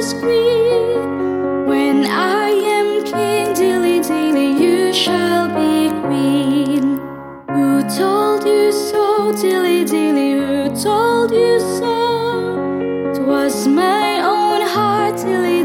is green. When I am king, dilly dilly, you shall be queen. Who told you so, dilly dilly, who told you so? 'Twas my own heart, dilly